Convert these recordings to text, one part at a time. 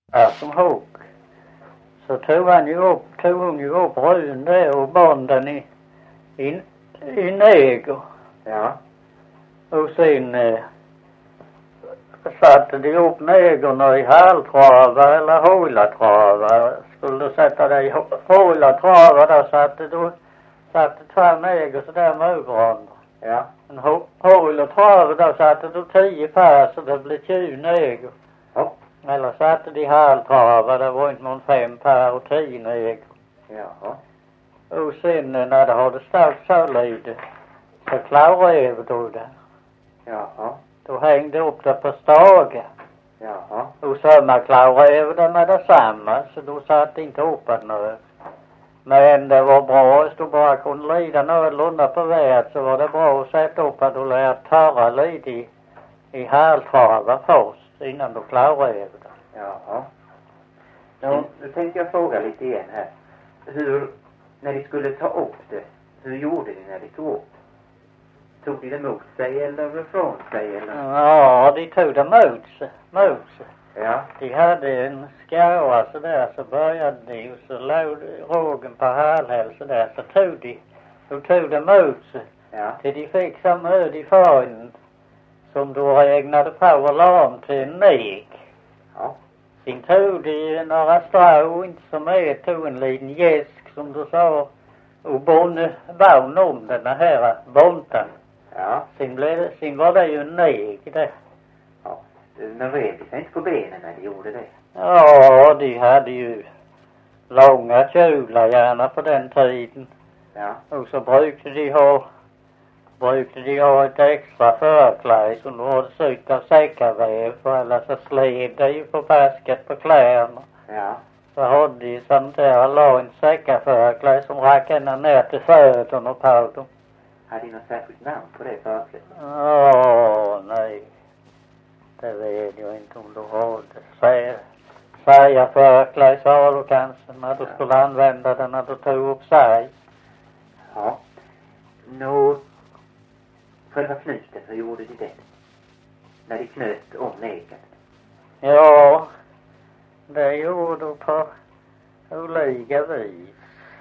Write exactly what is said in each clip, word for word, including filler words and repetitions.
Ja, som hugg. Så tog han ju upp, tog hon ju upp ryn där och banden i, i, i neger. Ja. Och sen eh, satte de upp negerna i halvtrava eller hålatrava. Skulle du sätta dig i hålatrava där satte du satte två neger så där med varandra. Ja. En hålatrava där satte du tio par så det blev tjugo neger. Ja. Eller satte de halvtrava, det var inte någon fem par och tio neger. Jaha. Och sen när det hade stått så lite så klarade du det. Jaha. Då hängde upp det på stagar. Jaha. Och så man klarade det med detsamma så då satt inte upp att nu. Men det var bra, hvis du bara kunde lida någorlunda på väget så var det bra att sätta upp att du lär torra lite i, i halvtrava först innan du klarade det. Jaha. Nu, nu tänkte jag fråga lite igen här. Hur, när de skulle ta upp det, hur gjorde de när de tog upp? Tog de det mot sig eller från sig eller? Ja, de tog det mot sig, mot sig. Ja. De hade en skåra så där så började de och så låg rågen på halvhäll så där så tog de, då tog de mot sig. Ja. Till de fick samma öd i fagen som då regnade på alarm till en nek. Ja. Sen tog de några strå, inte som är, tog en liten gäsk som du sa och bonde vagn om den här bonten. Ja. Sen, blev det, sen var det ju en nek där. Ja. Men red de sig inte på benen när de gjorde det? Ja, de hade ju långa kjolar gärna på den tiden. Ja. Och så brukade de ha brukade de ha ett extra förkläde som de hade sytt av säckaväv för alla så sled det ju på basket på kläderna. Ja. Så hade de sånt där la en säckaförkläde som rack ända ner till fötterna på dem. Hade de något särskilt namn på det förklädet? Åh, nej. Det vet jag inte om du har det. Säg, säga förkläde sa du kanske när du skulle använda den när du tog upp sig. Ja. Nå, själva knuten, hur gjorde de det? När de knöt om neken? Ja, det gjorde du på olika vis.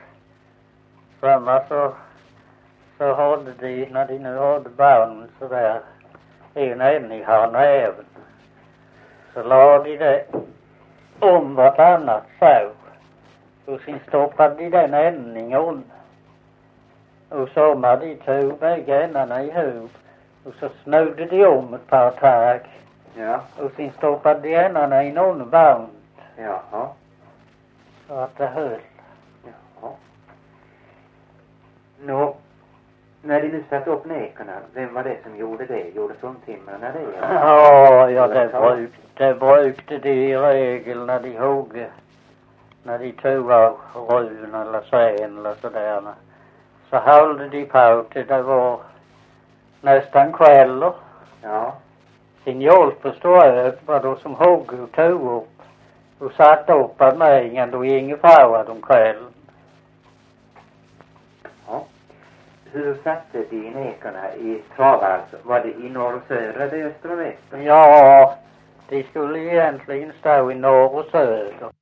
Samma så, så hade de, när de nu hade barn så där, en en i harnäven. Så la de det om vartannat så. Och sen stoppade de den änden under. Och så när de tog bägge ändarna ihop. Och så snodde de om ett par tag. Ja. Och sen stoppade de ändarna i någon band. Jaha. Så att det höll. Jaha. Nå, när de nu satte upp nekarna, vem var det som gjorde det? Gjorde fruntimmerna det? Ja, ja det, bruk, det brukade de i regel när de hugg. När de tog av run eller sen eller sådär. Så höll de på till det var nästan kvällar. Ja. Sin hjälp förstår var då som hugg och tog upp. Och satte upp att mängden då gick ifrån de kvällen. Ja. Hur satte de nekarna i trav alltså? Var det i norr och söder eller öster och väster? Ja, de skulle egentligen stå i norr och söder.